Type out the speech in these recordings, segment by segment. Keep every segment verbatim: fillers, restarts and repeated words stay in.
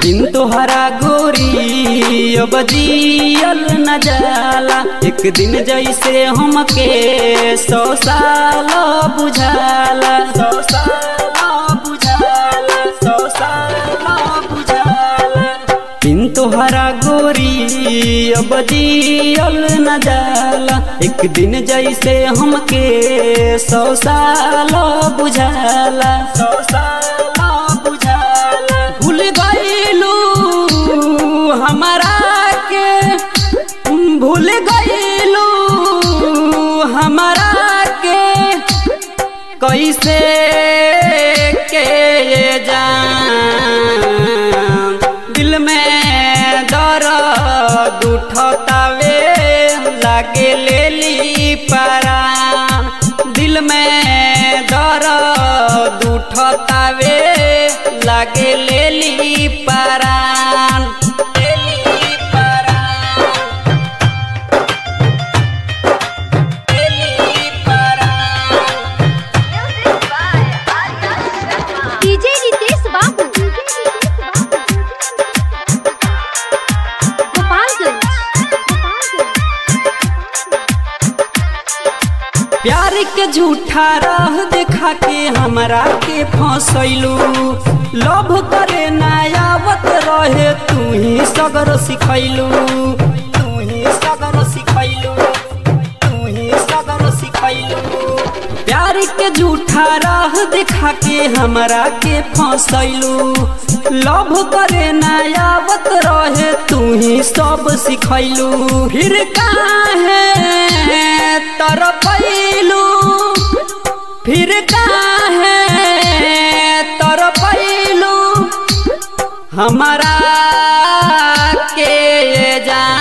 दिन तोहरा गोरी अब जियल न जाला। एक दिन जैसे हमके सौ साल बुझाला, सौ साल बुझाला, सौ साल बुझाला। दिन तोहरा गोरी अब जियल न जाला। एक दिन जैसे हमके सौ साल बुझाला, सौ साल बुझाला। भूल गईलू हमारा के, भूल गईलू हमारा के, कैसे के जान दिल में दर्द उठतावे लागे लेली परान। दिल में दर्द उठतावे लागे लेली परान, लेली परान, लेली परान। डीजे रितेश बाबू, गोपालगंज। प्यार के झूठा राह देखा के हमरा के फंसैलू। लव करे नायावत रहे तू ही सगर सिखैलू, तू ही सगर सिखैलू, तू ही सगर सिखैलू। प्यार के झूठा राह देखा के हमरा के फंसैलू। लव करे नायावत रहे तू ही सब सिखैलू। फिर काहे तरपैलू, फिर काहे तरपैलू हमारा के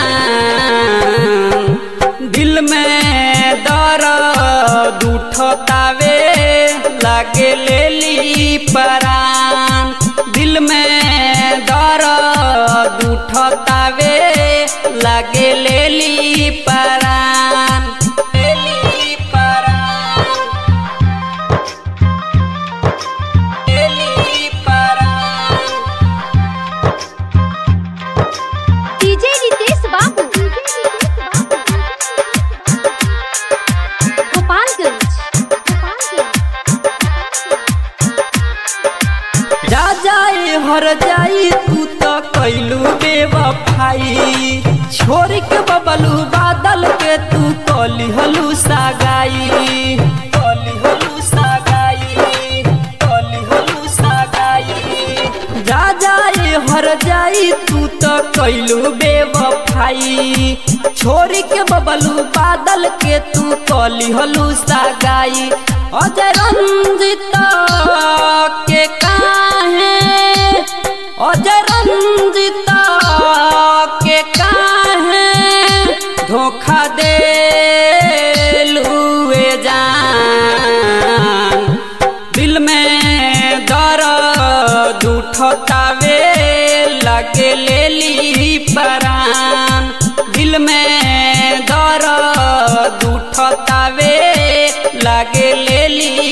जान। दिल में दर्द उठतावे लागे लेली परान। दिल में दर्द उठतावे लागे लेली परान, लेली परान, लेली परान। डीजे रितेश बाबू, गोपालगंज। जा जाए हर जाई तू तो कैलू बेवफाई। छोड़ के बबलू बादल के तू कली हलू सागाई, कली हलू सागाई, कली हलू सागाई। जा जाए हर जाई तू तो कैलू बेवफाई। छोड़ के बबलू बादल के तू कली हलू सागाई। अजय रंजित के काहे, अजय रंजित के काहे धोखा दे लुए जान। दिल में दर्द उठतावे लागे लेली परान। दिल में दर्द उठतावे लागे लेली